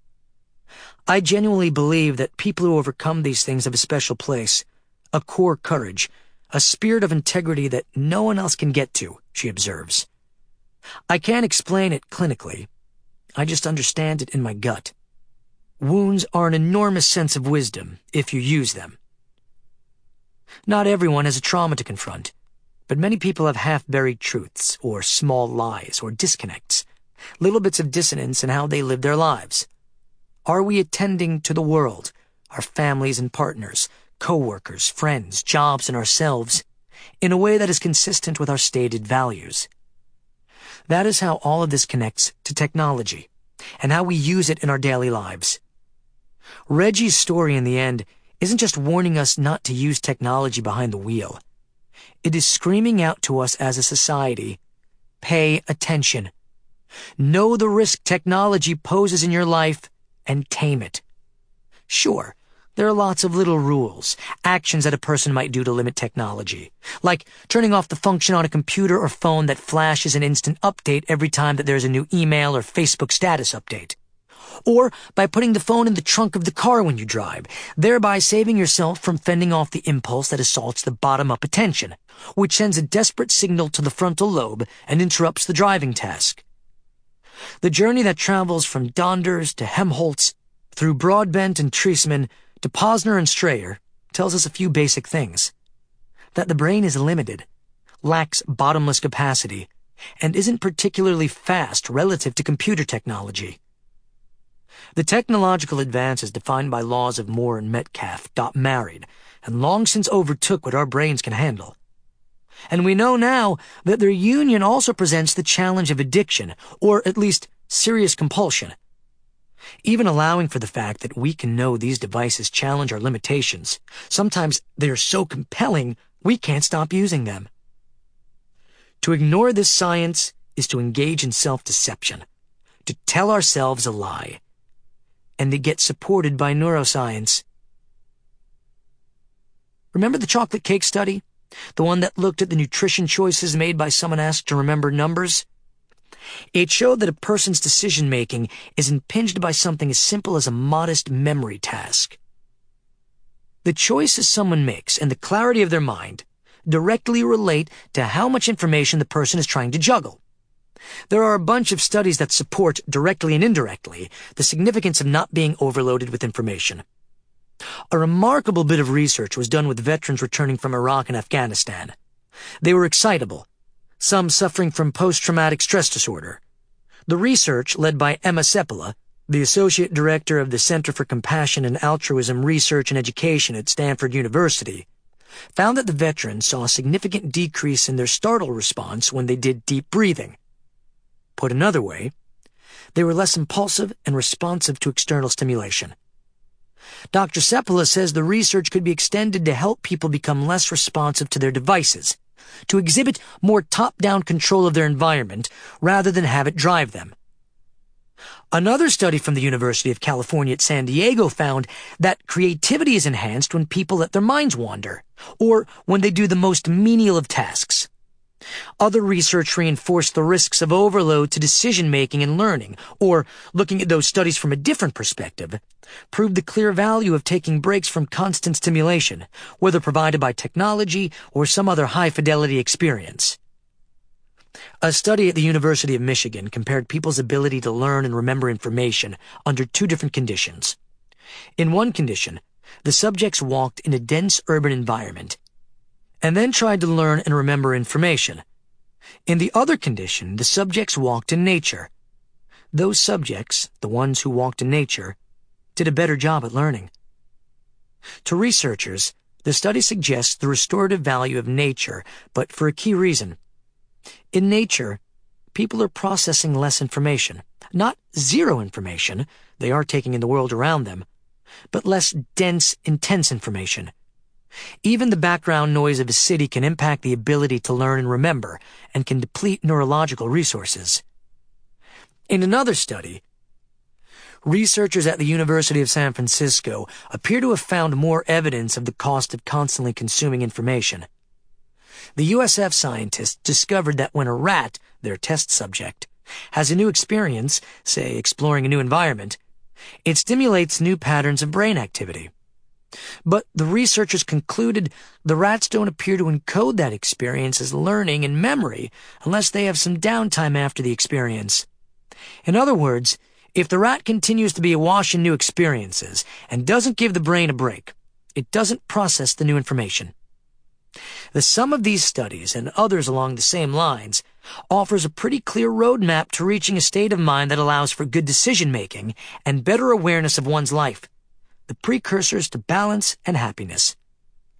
I genuinely believe that people who overcome these things have a special place, a core courage, a spirit of integrity that no one else can get to, she observes. I can't explain it clinically. I just understand it in my gut. Wounds are an enormous sense of wisdom, if you use them. Not everyone has a trauma to confront, but many people have half-buried truths, or small lies, or disconnects, little bits of dissonance in how they live their lives. Are we attending to the world, our families and partners, co-workers, friends, jobs, and ourselves, in a way that is consistent with our stated values? That is how all of this connects to technology, and how we use it in our daily lives. Reggie's story in the end isn't just warning us not to use technology behind the wheel. It is screaming out to us as a society, pay attention. Know the risk technology poses in your life and tame it. Sure, there are lots of little rules, actions that a person might do to limit technology, like turning off the function on a computer or phone that flashes an instant update every time that there's a new email or Facebook status update. Or by putting the phone in the trunk of the car when you drive, thereby saving yourself from fending off the impulse that assaults the bottom-up attention, which sends a desperate signal to the frontal lobe and interrupts the driving task. The journey that travels from Donders to Helmholtz, through Broadbent and Treisman, to Posner and Strayer, tells us a few basic things. That the brain is limited, lacks bottomless capacity, and isn't particularly fast relative to computer technology. The technological advances defined by laws of Moore and Metcalfe got married, and long since overtook what our brains can handle. And we know now that their union also presents the challenge of addiction, or at least serious compulsion. Even allowing for the fact that we can know these devices challenge our limitations, sometimes they are so compelling we can't stop using them. To ignore this science is to engage in self-deception, to tell ourselves a lie, and to get supported by neuroscience. Remember the chocolate cake study? The one that looked at the nutrition choices made by someone asked to remember numbers? It showed that a person's decision-making is impinged by something as simple as a modest memory task. The choices someone makes and the clarity of their mind directly relate to how much information the person is trying to juggle. There are a bunch of studies that support, directly and indirectly, the significance of not being overloaded with information. A remarkable bit of research was done with veterans returning from Iraq and Afghanistan. They were excitable, some suffering from post-traumatic stress disorder. The research, led by Emma Seppala, the Associate Director of the Center for Compassion and Altruism Research and Education at Stanford University, found that the veterans saw a significant decrease in their startle response when they did deep breathing. Put another way, they were less impulsive and responsive to external stimulation. Doctor Seppala says the research could be extended to help people become less responsive to their devices, to exhibit more top-down control of their environment rather than have it drive them. Another study from the University of California at San Diego found that creativity is enhanced when people let their minds wander, or when they do the most menial of tasks. Other research reinforced the risks of overload to decision-making and learning, or, looking at those studies from a different perspective, proved the clear value of taking breaks from constant stimulation, whether provided by technology or some other high-fidelity experience. A study at the University of Michigan compared people's ability to learn and remember information under two different conditions. In one condition, the subjects walked in a dense urban environment, and then tried to learn and remember information. In the other condition, the subjects walked in nature. Those subjects, the ones who walked in nature, did a better job at learning. To researchers, the study suggests the restorative value of nature, but for a key reason. In nature, people are processing less information. Not zero information, they are taking in the world around them, but less dense, intense information. Even the background noise of a city can impact the ability to learn and remember, and can deplete neurological resources. In another study, researchers at the University of San Francisco appear to have found more evidence of the cost of constantly consuming information. The U S F scientists discovered that when a rat, their test subject, has a new experience, say exploring a new environment, it stimulates new patterns of brain activity. But the researchers concluded the rats don't appear to encode that experience as learning and memory unless they have some downtime after the experience. In other words, if the rat continues to be awash in new experiences and doesn't give the brain a break, it doesn't process the new information. The sum of these studies, and others along the same lines, offers a pretty clear roadmap to reaching a state of mind that allows for good decision-making and better awareness of one's life, the precursors to balance and happiness.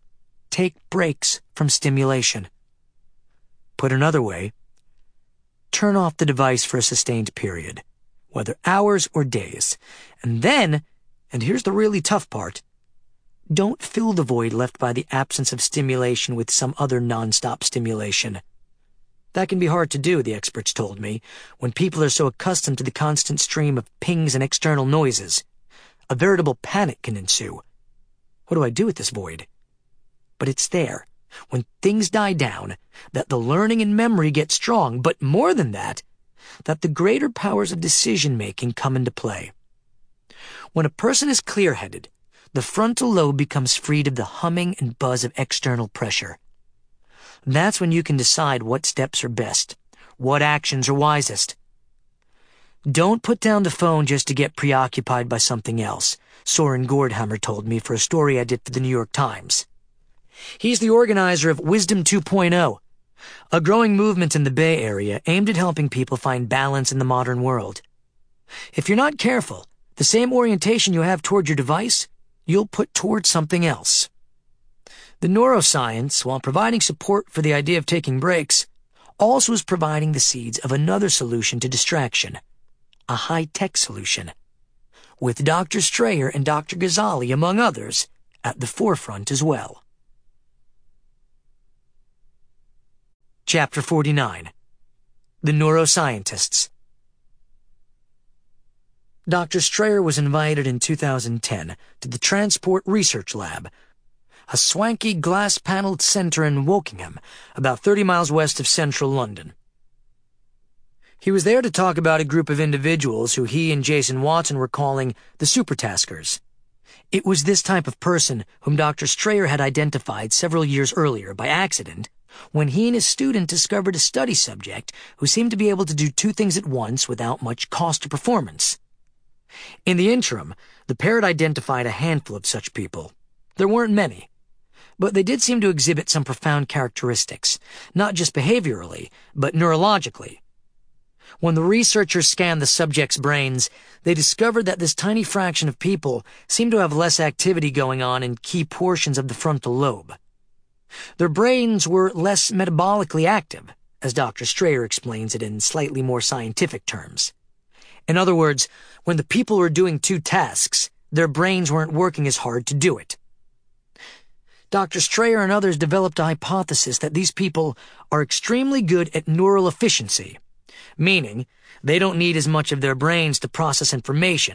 Take breaks from stimulation. Put another way, turn off the device for a sustained period, whether hours or days. And then, and here's the really tough part, don't fill the void left by the absence of stimulation with some other nonstop stimulation. That can be hard to do, the experts told me, when people are so accustomed to the constant stream of pings and external noises. A veritable panic can ensue. What do I do with this void? But it's there, when things die down, that the learning and memory get strong, but more than that, that the greater powers of decision-making come into play. When a person is clear-headed, the frontal lobe becomes freed of the humming and buzz of external pressure. That's when you can decide what steps are best, what actions are wisest. Don't put down the phone just to get preoccupied by something else, Soren Gordhammer told me for a story I did for the New York Times. He's the organizer of Wisdom two point oh, a growing movement in the Bay Area aimed at helping people find balance in the modern world. If you're not careful, the same orientation you have toward your device, you'll put toward something else. The neuroscience, while providing support for the idea of taking breaks, also is providing the seeds of another solution to distraction, a high-tech solution, with Doctor Strayer and Doctor Ghazali, among others, at the forefront as well. Chapter forty-nine. The Neuroscientists. Doctor Strayer was invited in two thousand ten to the Transport Research Lab, a swanky glass-paneled center in Wokingham, about thirty miles west of central London. He was there to talk about a group of individuals who he and Jason Watson were calling the supertaskers. It was this type of person whom Doctor Strayer had identified several years earlier by accident when he and his student discovered a study subject who seemed to be able to do two things at once without much cost to performance. In the interim, the pair had identified a handful of such people. There weren't many, but they did seem to exhibit some profound characteristics, not just behaviorally, but neurologically. When the researchers scanned the subjects' brains, they discovered that this tiny fraction of people seemed to have less activity going on in key portions of the frontal lobe. Their brains were less metabolically active, as Doctor Strayer explains it in slightly more scientific terms. In other words, when the people were doing two tasks, their brains weren't working as hard to do it. Doctor Strayer and others developed a hypothesis that these people are extremely good at neural efficiency, meaning they don't need as much of their brains to process information,